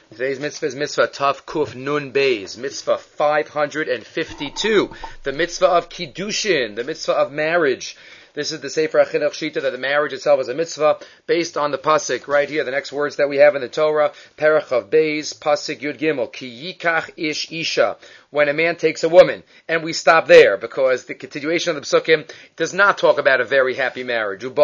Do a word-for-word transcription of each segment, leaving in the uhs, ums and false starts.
Today's mitzvah is mitzvah Tav Kuf Nun Beis, mitzvah five hundred fifty-two, the mitzvah of Kiddushin, the mitzvah of marriage. This is the Sefer HaChinuch Shita, that the marriage itself is a mitzvah based on the pasuk right here, the next words that we have in the Torah, Perach of Beis, pasuk Yud Gimel, Ki yikach ish isha, when a man takes a woman. And we stop there, because the continuation of the psukim does not talk about a very happy marriage. So, Ki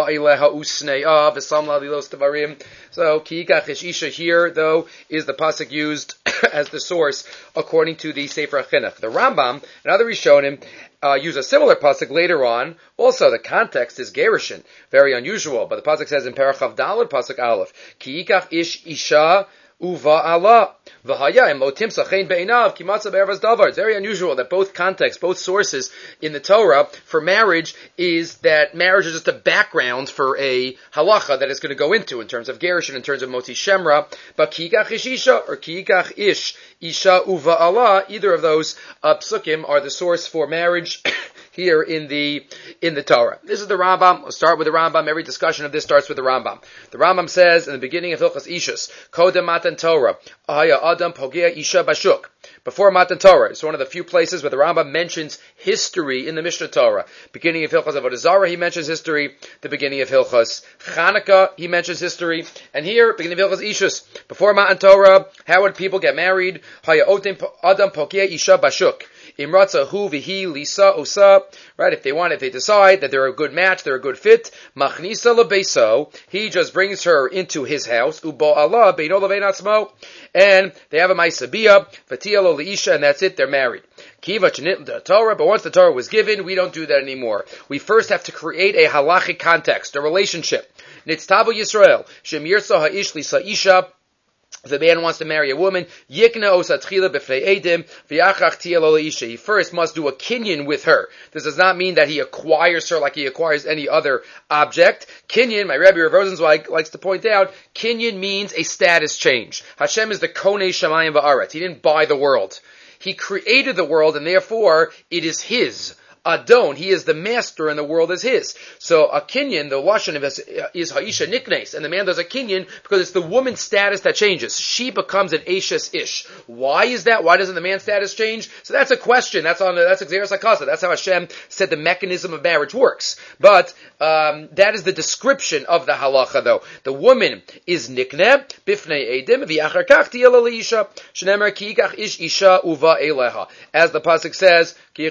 yikach ish isha here, though, is the pasuk used as the source according to the Sefer HaChinuch. The Rambam and other Rishonim Uh, use a similar pasuk later on. Also, the context is gerushin, very unusual. But the pasuk says in Parachav Daled, pasuk Aleph, Ki yikach ish isha uva Allah v'haya im lo timsa chen be'inav ki matzah be'ervas davar. It's very unusual that both contexts, both sources in the Torah for marriage is that marriage is just a background for a halacha that it's going to go into in terms of gerushin, in terms of motzi shemra. But ki yikach ish isha or ki yikach ish isha uva Allah, either of those uh, psukim are the source for marriage here in the in the Torah. This is the Rambam. We'll start with the Rambam. Every discussion of this starts with the Rambam. The Rambam says in the beginning of Hilchas Ishus, Kodem Matan Torah, Ahaya Adam Pogea Isha Bashuk. Before Matan Torah, it's one of the few places where the Rambam mentions history in the Mishnah Torah. Beginning of Hilchas Avodah Zarah, he mentions history. The beginning of Hilchas Chanukah, he mentions history. And here, beginning of Hilchas Ishus, before Matan Torah, how would people get married? Haya Adam Pogea Isha Bashuk. Imratza hu vihi lisa osa. Right, if they want, if they decide that they're a good match, they're a good fit, machnisa lebeso, he just brings her into his house, ubo Allah beino levein atzmo, and they have a ma'isabiyah, v'tia lo leisha, and that's it, they're married. Kiva chenit the Torah, but once the Torah was given, we don't do that anymore. We first have to create a halachic context, a relationship. Nitztavu Yisrael, shem yirsa ha'ish lisa isha. If the man wants to marry a woman, yikna osatchila b'fnei edim v'yachach tia lo leisha. He first must do a kinyan with her. This does not mean that he acquires her like he acquires any other object. Kinyan, my Rebbe Rav Rosenzweig likes to point out, kinyan means a status change. Hashem is the konei shamayim va'aretz. He didn't buy the world. He created the world, and therefore it is his. Adon, he is the master and the world is his. So a kinyan, the lashon is, is ha'isha niknes, and the man does a kinyan because it's the woman's status that changes. She becomes an ashes ish. Why is that? Why doesn't the man's status change? So that's a question. That's on. That's Xeris Hakasa. That's how Hashem said the mechanism of marriage works. But um, that is the description of the halacha, though. The woman is nikne bifnei edim v'yachar kach tiyeh leisha shenemer ki yikach ish isha uva eleha, as the pasuk says.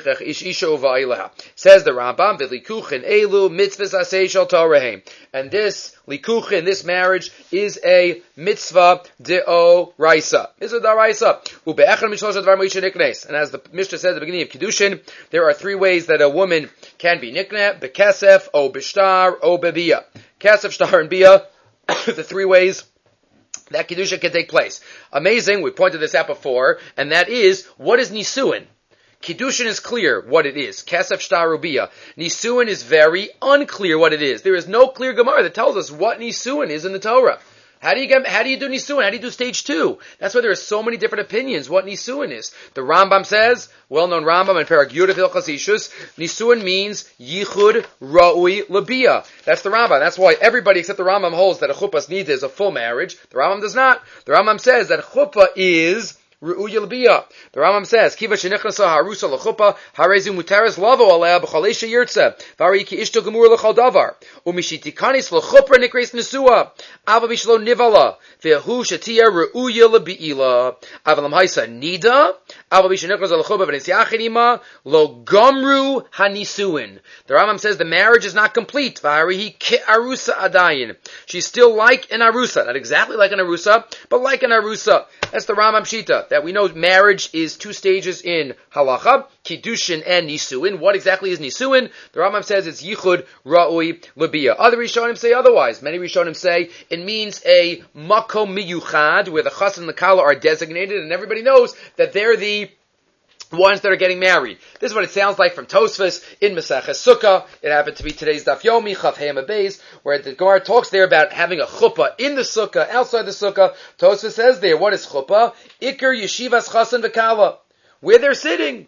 Says the Rambam, "V'likuchin elu mitzvahs asay shel Torahem," and this likuchin, this marriage, is a mitzvah deoraisa. Mitzvah deoraisa. Ube'echad mishlosh advar moishe niknes. And as the Mishnah says at the beginning of Kiddushin, there are three ways that a woman can be nikne: bekesef, o b'shtar, o bebiyah. Kesef, shtar, and biyah. The three ways that Kiddushin can take place. Amazing. We pointed this out before, and that is, what is nisuin? Kiddushin is clear what it is. Kesef shtar ubiyah. Nisuin is very unclear what it is. There is no clear Gemara that tells us what Nisuin is in the Torah. How do you get, how do you do Nisuin? How do you do stage two? That's why there are so many different opinions what Nisuin is. The Rambam says, well-known Rambam in Perek Yud of Hilchas Ishus, Nisuin means Yichud Ra'ui Labiyah. That's the Rambam. That's why everybody except the Rambam holds that a chuppah's need is a full marriage. The Rambam does not. The Rambam says that chuppah is Ru'uya l'biyah. The Rambam says, Kiva shenichnaso harusa l'chuppah, harezi muteres lavo alea b'chalesha yirtze, vari ki ishto gemur l'chal davar, umishitikanis l'chuppah nikreis nesua, ava mishlo nivala, ve'hu shatia ru'uya l'bi'ila, ava l'mhaisa nida, ava mishenichnaso l'chuppah v'nesiachinima, lo gomru hanisuin. The Rambam says the marriage is not complete, vari hi ki arusa adayin. She's still like an arusa, not exactly like an arusa, but like an arusa. That's the Rambam Shita. That we know marriage is two stages in halacha, kiddushin and nisuin. What exactly is nisuin? The Rambam says it's yichud ra'ui l'biyah. Other Rishonim say otherwise. Many Rishonim say it means a makom miyuchad, where the chassan and the kala are designated, and everybody knows that they're the ones that are getting married. This is what it sounds like from Tosfos in Maseches Sukkah. It happened to be today's Daf Yomi, Chav Hema Beis, where the Gemara talks there about having a chuppah in the Sukkah, outside the Sukkah. Tosfos says there, what is chuppah? Iker Yeshivas Chasan V'Kala. Where they're sitting.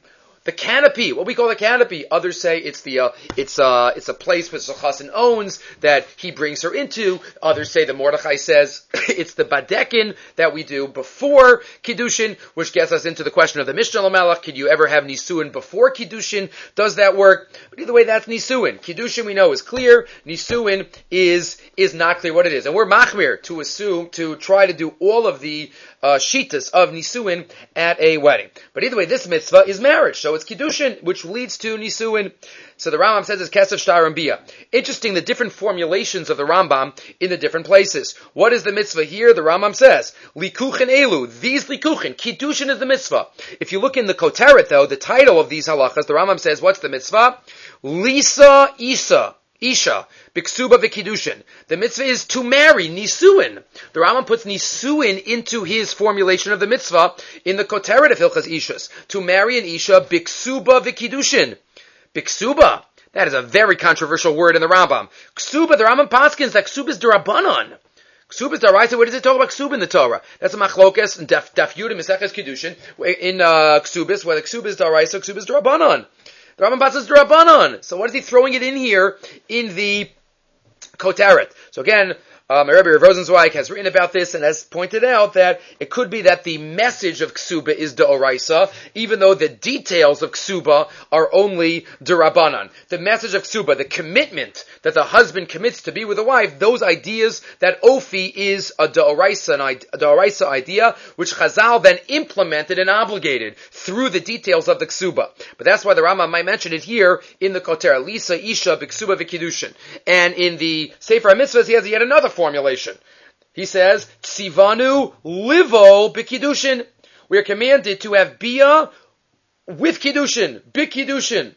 The canopy, what we call the canopy. Others say it's the uh, it's uh it's a place which the chassan owns that he brings her into. Others say the Mordechai says it's the badekin that we do before kiddushin, which gets us into the question of the Mishnah Lamelech. Could you ever have nisuin before kiddushin? Does that work? But either way, that's nisuin. Kiddushin we know is clear. Nisuin is is not clear what it is, and we're machmir to assume to try to do all of the uh, shitas of nisuin at a wedding. But either way, this mitzvah is marriage, so it's kiddushin, which leads to nisuin. So the Rambam says it's kesef shtar and bia. Interesting, the different formulations of the Rambam in the different places. What is the mitzvah here? The Rambam says likuchin elu. These likuchin, kiddushin is the mitzvah. If you look in the Koteret, though, the title of these halachas, the Rambam says, what's the mitzvah? Lisa Isa. Isha, Biksuba Vikidushin. The mitzvah is to marry, Nisuin. The Rambam puts Nisuin into his formulation of the mitzvah in the Koteret of Hilchas Ishus. To marry an Isha, Biksuba Vikidushin. Biksuba. That is a very controversial word in the Rambam. Ksuba, the Rambam paskins that Ksuba is Durabanan. Ksuba is Daraisa. Where does it talk about Ksuba in the Torah? That's a machlokas and Daf Yud and Meseches Kiddushin in uh, Ksubis, where the Ksuba is Daraisa, Ksuba is Durabanan. The Rambam Bas is Durabanan. So what is he throwing it in here in the Koteret? So again, um, Rabbi Rosenzweig has written about this and has pointed out that it could be that the message of Ksuba is D'oraisa, even though the details of Ksuba are only D'Rabanan. The message of Ksuba, the commitment that the husband commits to be with a wife, those ideas, that Ofi is a D'oraisa, a D'oraisa idea, which Chazal then implemented and obligated through the details of the Ksuba. But that's why the Rambam might mention it here in the Kotera, Lisa, Isha, B'Ksuba, V'Kiddushin. And in the Sefer HaMitzvahs, he has yet another formulation. He says, Tzivanu livo b'kiddushin. We are commanded to have bia with kiddushin, b'kiddushin,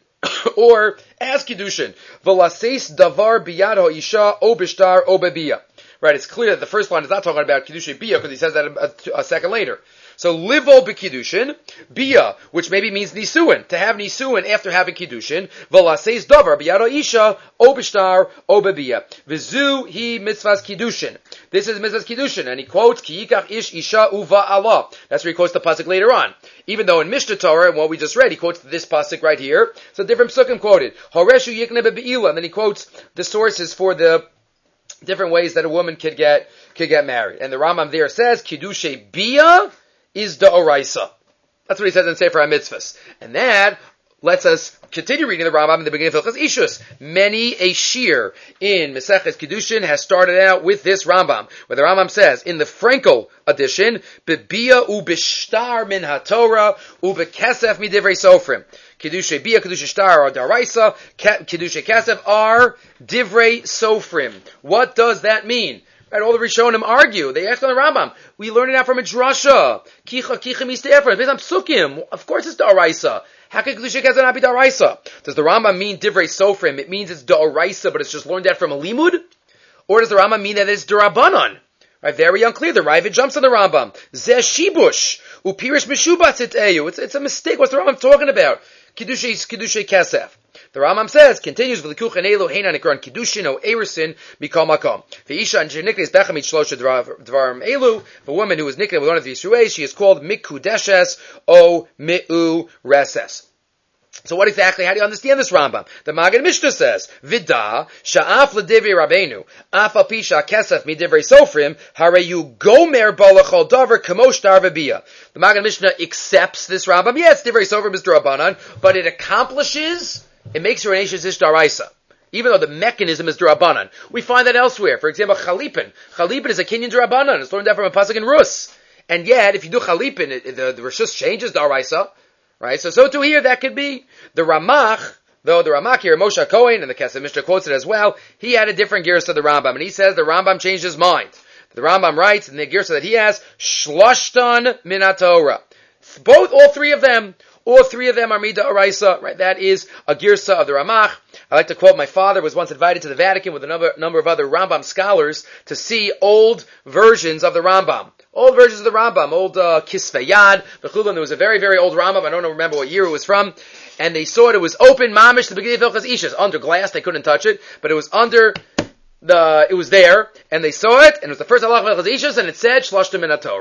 or as kiddushin. V'laseis davar biyad ha'isha o b'shtar o b'bia. Right, it's clear that the first line is not talking about kiddushin bia because he says that a, a, a second later. So livo b'kiddushin, bia, which maybe means nisuin, to have nisuin after having kiddushin, v'laseis davar b'yad ha'isha, o b'shtar, o b'bia. V'zu hi mitzvahs kiddushin. This is mitzvahs kiddushin, and he quotes, ki yikach ish isha uva Allah. That's where he quotes the pasuk later on. Even though in Mishnah Torah, and what we just read, he quotes this pasuk right here. So different psukim quoted. Horeshu yikne be'ila, and then he quotes the sources for the different ways that a woman could get, could get married. And the Rambam there says, kiddushay bia is the oraisa. That's what he says in Sefer HaMitzvahs. And that lets us continue reading the Rambam in the beginning of Hilchas Ishus. Many a shir in Meseches Kiddushin has started out with this Rambam, where the Rambam says, in the Frankel edition, Bebia u b'shtar min haTorah u b'kesef midivrei sofrim. Kiddushay bia, kiddushay shtar are daraisa, kiddushay kesef are divrei sofrim. What does that mean? Right, all the Rishonim argue. They ask on the Rambam. We learn it out from a drasha. Kicha, kicha mistefer. Based on psukim. Of course it's da'araisa. How can Kedusha Kesef not be da'araisa? Does the Rambam mean divrei sofrim? It means it's da'araisa, but it's just learned that from a limud? Or does the Rambam mean that it's d'rabanan? Right, very unclear. The Ravid jumps on the Rambam. Zeh shibush. Upirish mishubat eyu. It's, it's a mistake. What's the Rambam talking about? Kiddushay, Kiddushay Kesef. The Rambam says, continues with the Kuchen Elu, Heinan Ikron Kiddushin, O Erisin, Mikal Makom. The Isha and Niknes Bechamit Shlosha Dvarim Elu, the woman who is nicked with one of these three ways, she is called Mikudeshes, O Mi'u Reses. So what exactly, how do you understand this Rambam? The Magen Mishnah says, Vida, Sha'af l'divrei Rabbeinu, Af al pisha kesef midivrei sofrim, hareyu gomer balachol davar kamosh dar v'bia. The Magen Mishnah accepts this Rambam. Yes, divrei sofrim is d'rabanan, but it accomplishes, it makes her an Eishes Ish Daraisa. Even though the mechanism is d'rabanan. We find that elsewhere. For example, Chalipin. Chalipin is a Kinyan d'rabanan. It's learned out from a pasuk in Rus. And yet, if you do Chalipin, it, the, the Rishus changes Daraisa. Right? So, so to here, that could be the Ramach, though the Ramach here, Moshe Cohen, and the Kesef Mishnah quotes it as well, he had a different girsa to the Rambam, and he says the Rambam changed his mind. The Rambam writes in the girsa that he has, Shloshtan min haTorah. Both, all three of them, all three of them are Mida Araisa, right? That is a girsa of the Ramach. I like to quote, my father was once invited to the Vatican with a number, number of other Rambam scholars to see old versions of the Rambam. Old versions of the Rambam, old uh, Kisvei Yad, B'chulam. There was a very, very old Rambam. I don't remember what year it was from. And they saw it. It was open, mamish, the beginning of Hilchas Ishus. Under glass, they couldn't touch it. But it was under the, it was there. And they saw it. And it was the first halach of Hilchas Ishus. And it said, Shloshtem min haTorah.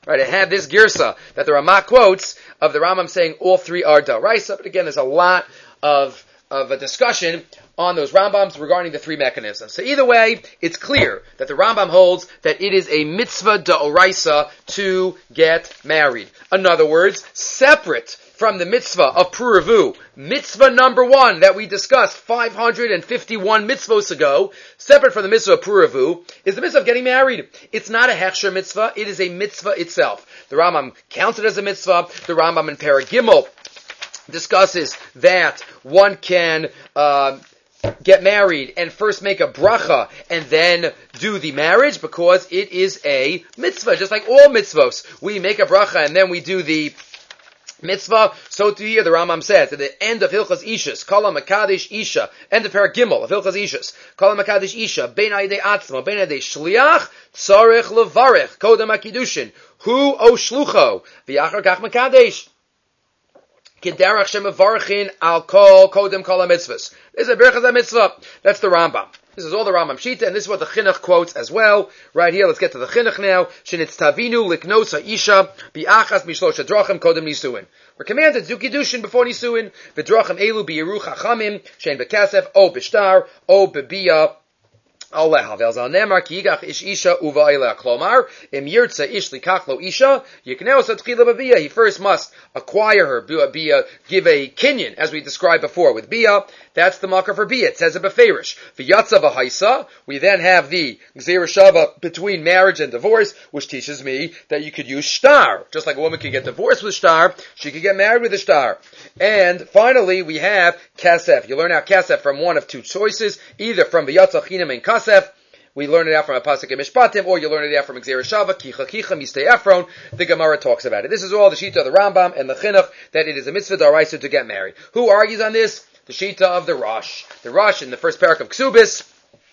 Right, I have this girsa that the Ramah quotes of the Rambam saying all three are d'oraisa, but again, there's a lot of of a discussion on those Rambams regarding the three mechanisms. So either way, it's clear that the Rambam holds that it is a mitzvah d'oraisa to get married. In other words, separate from the mitzvah of Puravu, mitzvah number one that we discussed five hundred fifty-one mitzvahs ago, separate from the mitzvah of Puravu, is the mitzvah of getting married. It's not a hechsher mitzvah, it is a mitzvah itself. The Rambam counts it as a mitzvah. The Rambam in Perek Gimel discusses that one can uh, get married and first make a bracha and then do the marriage because it is a mitzvah. Just like all mitzvahs, we make a bracha and then we do the mitzvah. So to here the Rambam says at the end of Hilchas Ishus, Kala Makadish Isha, end of Perek Gimel of Hilchas Ishus, Kala Makadish Isha, Bein Aydei Atzma, Bein Aydei Shliach, Tzarech Levarech, Kodem HaKiddushin, Hu O Shlucho, V'yachar Kach Makadesh. Kederach Shemavarchin Al Kol Kodem Kol HaMitzvahs. This is a Berachas HaMitzvah. That's the Rambam. This is all the Rambam Shita, and this is what the Chinuch quotes as well. Right here, let's get to the Chinuch now. Shenitz Tavinu Liknos HaIsha Bi'achas Mishlosh HaDrachim Kodem Nisuin. We're commanded to do Kiddushin before Nisuin. V'drachim Elu Bi'yeru Chachamim Shein B'kasef O B'shtar O B'biyah Allah Velzal Nemar Ki Yigach Ish Isha Uva Eila Klomar Im Yirtza Ish Likach Lo Isha Yikneo Satchila B'Biyah. He first must acquire her, Biyah, give a kinyan, as we described before with Biyah. That's the makar for Biyah. It says a beferish. V'yatza v'haisa. We then have the Gzeira Shava between marriage and divorce, which teaches me that you could use shtar. Just like a woman could get divorced with shtar, she could get married with a shtar. And finally, we have kasef. You learn out kasef from one of two choices, either from V'yatza chinam and kasef. We learn it out from a pasuk in Mishpatim, or you learn it out from Gzeira Shava, Kicha Kicha, Mistei Ephron. The Gemara talks about it. This is all the Shita of the Rambam and the Chinuch, that it is a mitzvah d'oraisa to get married. Who argues on this? The Shita of the Rosh. The Rosh, in the first parak of Ksubis,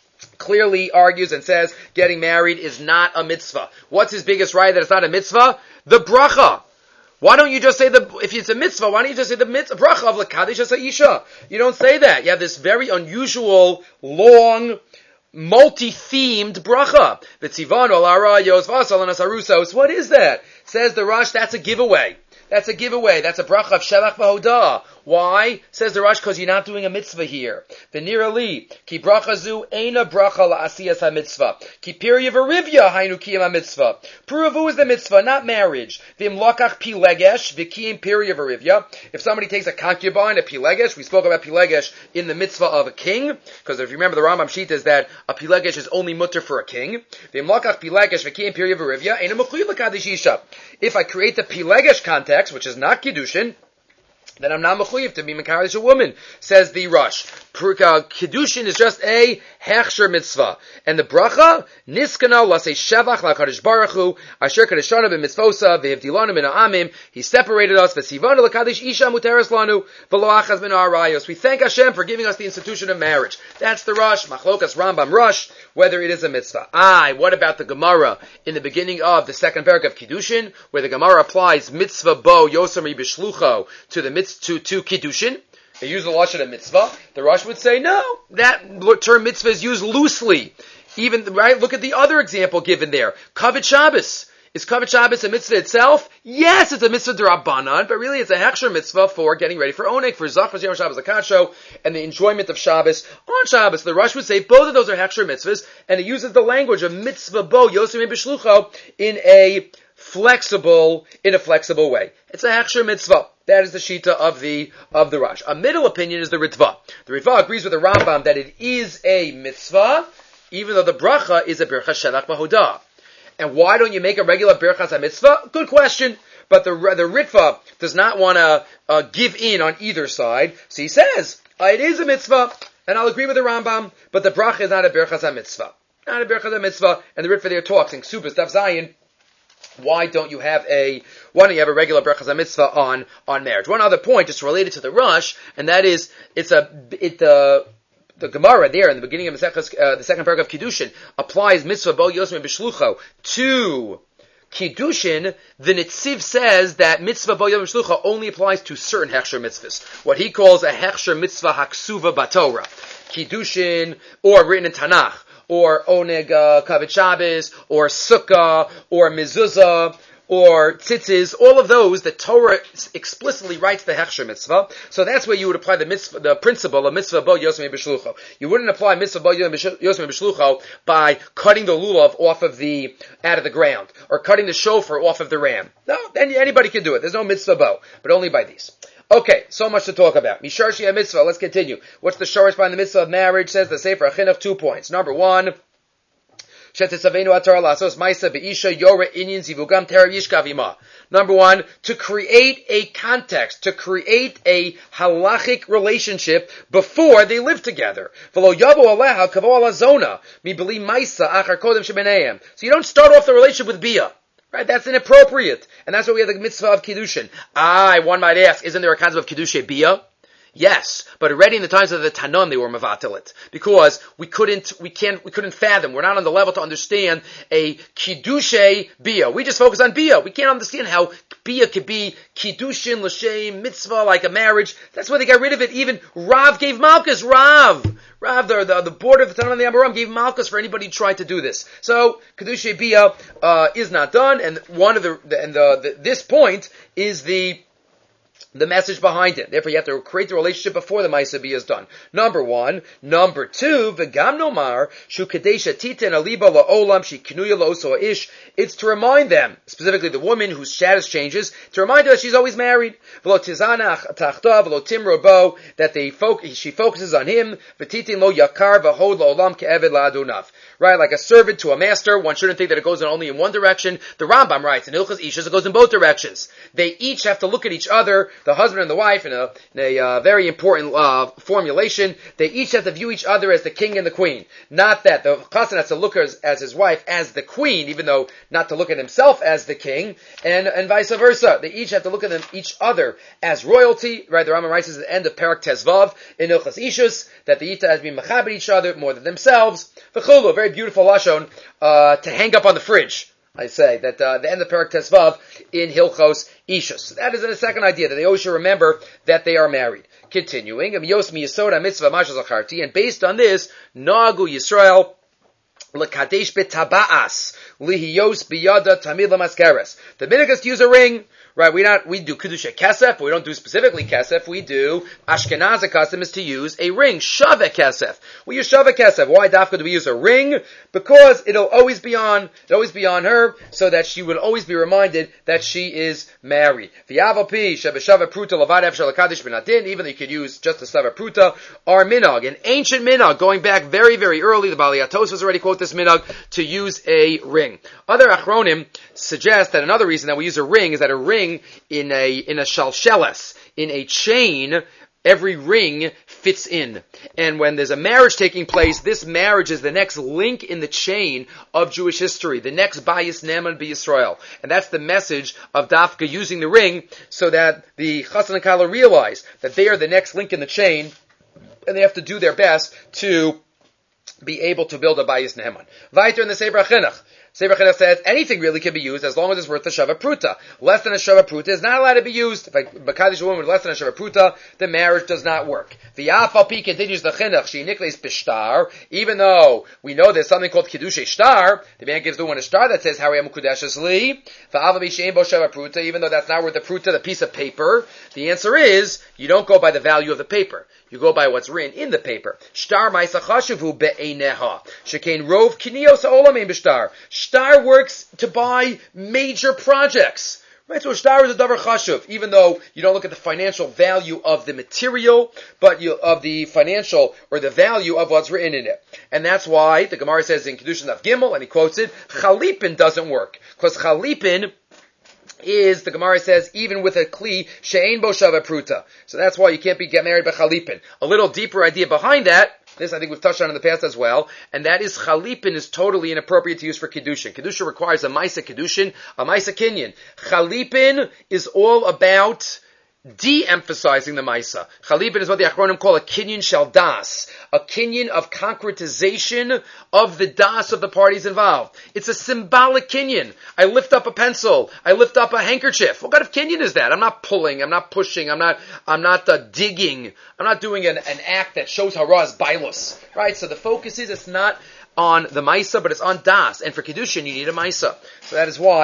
clearly argues and says getting married is not a mitzvah. What's his biggest right that it's not a mitzvah? The bracha. Why don't you just say the, if it's a mitzvah, why don't you just say the mitzvah, bracha of L'Kadish Ha'isha? You don't say that. You have this very unusual, long, multi-themed bracha. V'tzivanu al arayos v'asal anas harusos. What is that? Says the Rosh, that's a giveaway. That's a giveaway. That's a bracha of Shelach v'hodah. Why? Says the Rosh, because you're not doing a mitzvah here. V'nira li, ki bracha zu eina bracha la'asiyas ha-mitzvah. Ki pirya v'rivya hainu kiyam ha-mitzvah. Puravu is the mitzvah, not marriage. V'im lokach pilegesh, v'kiyim pirya v'rivya. If somebody takes a concubine, a pilegesh, we spoke about pilegesh in the mitzvah of a king, because if you remember the Rambam Shita is that a pilegesh is only mutter for a king. V'im lokach pilegesh, v'kiyim pirya v'rivya, eina mechuyev l'kadish isha. If I create the pilegesh context, which is not kiddushin, then I'm not mechuyev to be mekarish a woman, says the Rosh. Kiddushin is just a hechsher mitzvah. And the bracha, niskana lasei shevach la'kadosh baruch hu, asher kadeshana b'mitzvosa, v'hivdilanu min ha'amim, he separated us, v'sivanu l'kadosh isha muteres lanu, v'lo achaz min ha'arayos. We thank Hashem for giving us the institution of marriage. That's the Rosh, machlokas Rambam Rosh, whether it is a mitzvah. Aye, what about the Gemara in the beginning of the second parak of Kiddushin, where the Gemara applies mitzvah bo yosami b'shlucho to the mitzvah, to, to Kiddushin? They use the lashon of mitzvah. The Rosh would say, no, that term mitzvah is used loosely. Even, right, look at the other example given there. Kavod Shabbos. Is Kavod Shabbos a mitzvah itself? Yes, it's a mitzvah d'Rabbanan, but really it's a hechsher mitzvah for getting ready for Oneg, for Zachar Yom Shabbos Akadsho, and the enjoyment of Shabbos on Shabbos. The Rosh would say both of those are hechsher mitzvahs, and it uses the language of mitzvah bo yosim b'shlucho in a flexible, in a flexible way. It's a hechsher mitzvah. That is the shita of the of the Rosh. A middle opinion is the Ritva. The Ritva agrees with the Rambam that it is a mitzvah, even though the bracha is a birchas shelach b'hodah. And why don't you make a regular birchas ha-mitzvah? Good question. But the the Ritva does not want to uh, give in on either side. So he says, uh, it is a mitzvah, and I'll agree with the Rambam, but the bracha is not a birchas ha-mitzvah. Not a birchas ha-mitzvah. And the Ritva there talks in Ksubas Daf Zayin, why don't you have a, why don't you have a regular brachas ha-mitzvah on, on marriage? One other point, just related to the Rosh, and that is, it's a, it, the, the Gemara there in the beginning of the, uh, the second paragraph of Kiddushin applies mitzvah bo yosem b'shlucho to Kiddushin. The Nitziv says that mitzvah bo yosem b'shlucho only applies to certain hechsher mitzvahs. What he calls a hechsher mitzvah haksuva batorah. Kiddushin, or written in Tanakh, or Oneg uh, Kavod Shabbos, or Sukkah, or Mezuzah, or tzitzis, all of those, the Torah explicitly writes the hechsher mitzvah. So that's where you would apply the mitzvah, the principle of mitzvah bo yosem b'shlucho. You wouldn't apply mitzvah bo yosem b'shlucho by cutting the lulav off of the, out of the ground, or cutting the shofar off of the ram. No, anybody can do it. There's no mitzvah bo, but only by these. Okay, so much to talk about. Mishar Shia mitzvah, let's continue. What's the shorish behind the mitzvah of marriage? Says the Sefer HaChinuch, two points. Number one, Number one, to create a context, to create a halachic relationship before they live together. So you don't start off the relationship with bia. Right, that's inappropriate. And that's why we have the mitzvah of kiddushin. Ah, one might ask, isn't there a concept of kiddushay bia? Yes, but already in the times of the Tanon they were mavatilit, because we couldn't, we can't, we couldn't fathom. We're not on the level to understand a kiddushay bia. We just focus on bia. We can't understand how bia could be kiddushin l'shem mitzvah like a marriage. That's why they got rid of it. Even Rav gave malchus. Rav, Rav, the the, the board of the Tanon and the Amoram gave malchus for anybody who tried to do this. So kiddushay bia uh, is not done, and one of the, the and the, the this point is the. The message behind it. Therefore, you have to create the relationship before the Maisa Bia is done. Number one. Number two, V'gam nomar, shu kadesha titen aliba la'olam, shi knuya lo'oso ish. It's to remind them, specifically the woman whose status changes, to remind her that she's always married. V'lo tizanach tachta, v'lo timro bo, that they fo- she focuses on him. V'titin lo yakar, v'hod la'olam ke'eved la'adunav. Right, like a servant to a master, one shouldn't think that it goes in only in one direction. The Rambam writes, in Ilchas Ishus, it goes in both directions. They each have to look at each other, the husband and the wife, in a, in a uh, very important uh, formulation. They each have to view each other as the king and the queen. Not that the chassan has to look as, as his wife as the queen, even though not to look at himself as the king, and, and vice versa. They each have to look at them, each other as royalty. Right, the Rambam writes at the end of Parak Tezvav, in Ilchas Ishus, that the Ita has been mechaber each other more than themselves. V'chulu, very beautiful lashon uh, to hang up on the fridge. I say that uh, the end of Parak Tesvav in Hilchos Ishus. So that is a second idea that they always should remember that they are married. Continuing, and based on this, Nagu Yisrael lekadesh betaba'as lihiyos biyada tamid lamaskeres. The minhag is to use a ring. Right, we not we do kedusha kesef, but we don't do specifically kesef. We do Ashkenazi custom is to use a ring, shaveh kesef. We use shaveh kesef. Why dafka do we use a ring? Because it'll always be on, it'll always be on her, so that she will always be reminded that she is married. V'yavapi shebeshaveh pruta lavadev shalakadesh benadin. Even though you could use just a shaveh pruta, our minhag, an ancient minhag going back very very early. The Bali Atos was already quote this minhag to use a ring. Other achronim suggest that another reason that we use a ring is that a ring in a in a shalsheles, in a chain, every ring fits in. And when there's a marriage taking place, this marriage is the next link in the chain of Jewish history, the next Bayis Ne'eman B'Yisrael. And that's the message of Dafka using the ring, so that the Chassan and Kala realize that they are the next link in the chain, and they have to do their best to be able to build a Bayis Ne'eman. Weiter in the Sefer HaChinuch. Sefer HaChinuch says anything really can be used as long as it's worth a Shava Pruta. Less than a Shava Pruta is not allowed to be used. If I Bakadish a woman with less than a Shava Pruta, the marriage does not work. V'yafal continues the Chinuch, she nikles b'shtar, even though we know there's something called Kiddushay Shtar, the man gives the woman a star that says, Hariyam Kudeshes Li, V'aval b'shein bo Shava Pruta, even though that's not worth the Pruta, the piece of paper. The answer is, you don't go by the value of the paper. You go by what's written in the paper. Shtar ma'isa chashuvu be'eineha. Shekain rov kiniyos ha'olamim b'shtar. Shtar works to buy major projects. Right, so shtar is a davar chashuv, even though you don't look at the financial value of the material, but you, of the financial, or the value of what's written in it. And that's why the Gemara says in Kedushin Daf Gimel, and he quotes it, Chalipin doesn't work. Because Chalipin is, the Gemara says, even with a kli, she'ein bo shava pruta. So that's why you can't be get married by chalipin. A little deeper idea behind that, this I think we've touched on in the past as well, and that is chalipin is totally inappropriate to use for Kiddushin. Kiddushin requires a maisa Kiddushin, a maisa kinyan. Chalipin is all about de-emphasizing the Maisa. Chalipin is what the Achronim call a kinyan shel das, a kinyan of concretization of the das of the parties involved. It's a symbolic kinyan. I lift up a pencil. I lift up a handkerchief. What kind of kinyan is that? I'm not pulling. I'm not pushing. I'm not. I'm not uh, digging. I'm not doing an, an act that shows haraz bailus. Right. So the focus is it's not on the Maisa, but it's on das. And for Kiddushin, you need a Maisa. So that is why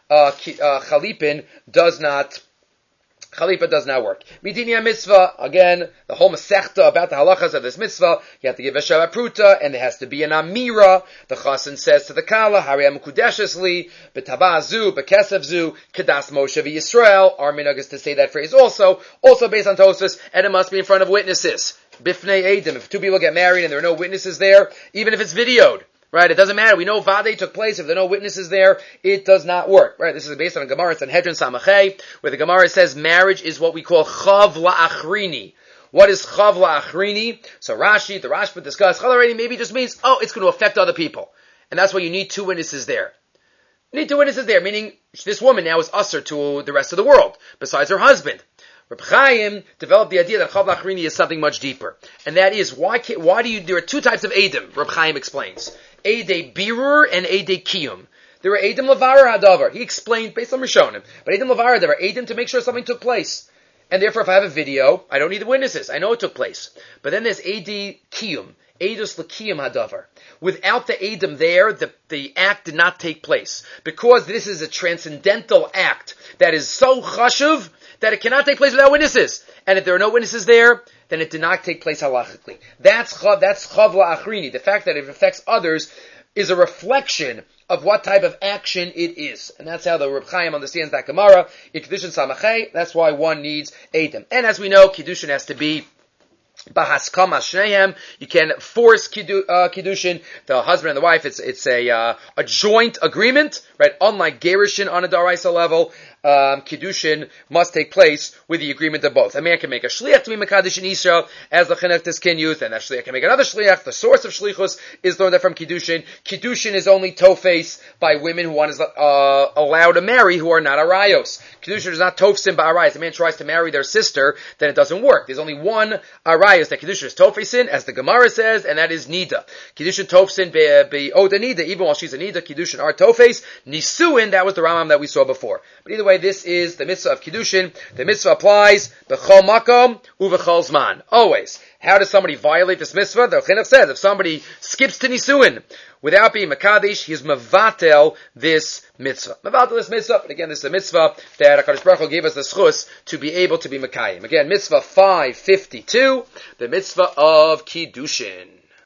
uh, ki, uh, chalipin does not Khalifa does not work. Midinia mitzvah, again, the whole masechta about the halachas of this mitzvah, you have to give a shava pruta, and there has to be an amira. The chassan says to the kala, Hariyam kudeshesli, betabazu, bekesevzu, kedas Moshe v'Yisrael. Our minhag is to say that phrase also, also based on Tosfos, and it must be in front of witnesses. Bifnei edim, if two people get married and there are no witnesses there, even if it's videoed, right? It doesn't matter. We know Vade took place. If there are no witnesses there, it does not work. Right? This is based on a Gemara, Sanhedrin Samachay, where the Gemara says marriage is what we call chav la'achrini. What is chav la'achrini? So Rashi, the Rashba discuss, chav la'achrini maybe just means, oh, it's going to affect other people. And that's why you need two witnesses there. You need two witnesses there, meaning this woman now is usher to the rest of the world, besides her husband. Reb Chaim developed the idea that chav la'achrini is something much deeper. And that is, why can't, why do you, there are two types of edim, Reb Chaim explains. Eidei birur and Eidei kiyum. There are Eidim Levarer Hadavar. He explained based on Rishonim. But Eidim Levarer Hadavar, Eidim to make sure something took place. And therefore if I have a video, I don't need the witnesses. I know it took place. But then there's Eidei kiyum. Eidus Lekiyum Hadavar. Without the Eidim there, the, the act did not take place. Because this is a transcendental act that is so chashuv that it cannot take place without witnesses. And if there are no witnesses there, then it did not take place halachically. That's chav, that's chav la'achrini. The fact that it affects others is a reflection of what type of action it is. And that's how the Reb Chaim understands that Gemara. In Kiddushin Samachay, that's why one needs Eidim. And as we know, Kiddushin has to be Bahaskama Shnehem. You can force kiddu, uh, Kiddushin, the husband and the wife. It's it's a uh, a joint agreement, right? Unlike Gerushin on a Daraisa level, um, Kiddushin must take place with the agreement of both. A man can make a shliach to be mekadosh in Israel, as the Chinuch continues, and that shliach can make another shliach. The source of shlichus is learned from Kiddushin. Kiddushin is only tofes by women who one is uh, allowed to marry who are not arayos. Kiddushin is not tofsim ba'arayos. A man tries to marry their sister, then it doesn't work. There's only one arayos that Kiddushin is tofesin, as the Gemara says, and that is nida. Kiddushin tofsin be oda nida, even while she's a nida, Kiddushin are tofes. Nisuin, that was the Rambam that we saw before. But either way, this is the mitzvah of Kiddushin. The mitzvah applies b'chol makom uv'chol zman. Always. How does somebody violate this mitzvah? The Chinuch says if somebody skips to Nisuin without being Makadesh, he's mevatel this mitzvah. Mevatel this mitzvah, but again, this is a mitzvah that HaKadosh Baruch Hu gave us the schus to be able to be Mekayim. Again, mitzvah five fifty-two, the mitzvah of Kiddushin.